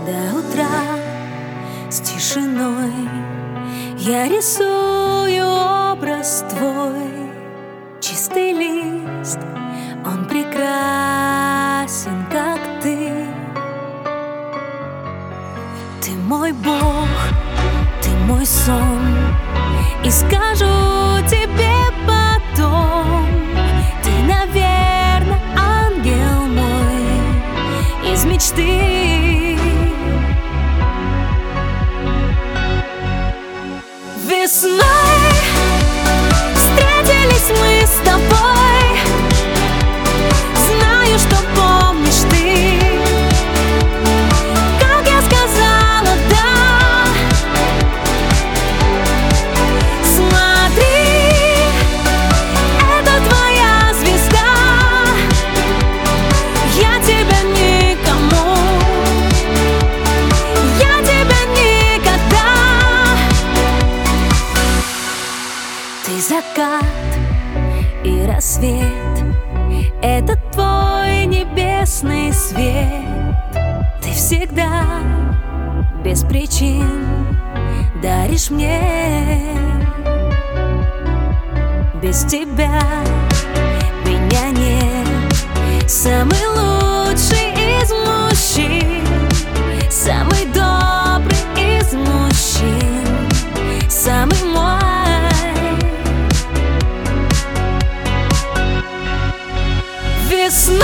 до утра с тишиной я рисую образ твой. Чистый лист, он прекрасен, как ты. Ты мой Бог, ты мой сон, и скажу тебе потом: ты, наверное, ангел мой из мечты. Весной встретились мы с тобой. Знаю, что помнишь ты, как я сказала «да». Смотри, это твоя звезда. Я тебя никому, я тебя никогда. Ты закат и рассвет, это твой небесный свет. Ты всегда без причин даришь мне. Без тебя меня нет. Самый лучший из мужчин, самый добрый из мужчин, самый мой. Весной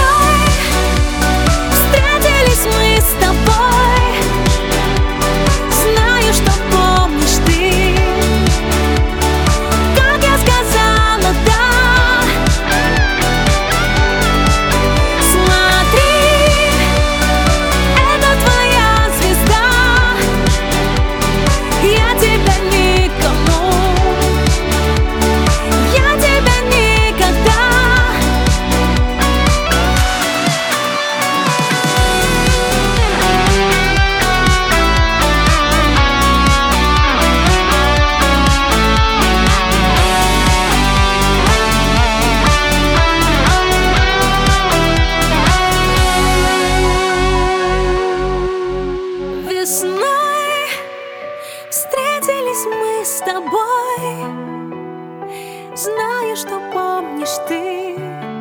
встретились мы с тобой. Знаю, что помнишь ты, как я сказала «да». Смотри, это твоя звезда. Я тебя никому, я тебя никогда. Весной встретились мы с тобой. Знаю, что помнишь ты,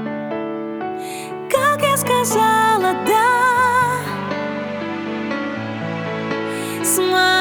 как я сказала «да».